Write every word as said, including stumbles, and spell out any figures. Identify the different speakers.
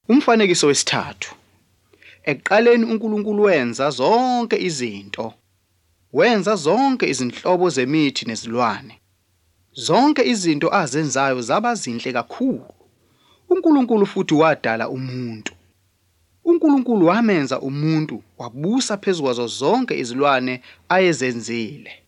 Speaker 1: Umfanekiso wesithathu. Ekuqaleni uNkulunkulu wenza zonke izinto. Wenza zonke izinhlobo zemithi nezilwane. Zonke izinto azenzayo zaba zinhle kakhulu. uNkulunkulu futhi wadala umuntu. uNkulunkulu wamenza umuntu wabusa phezulu kwazo zonke izilwane ayezenzile.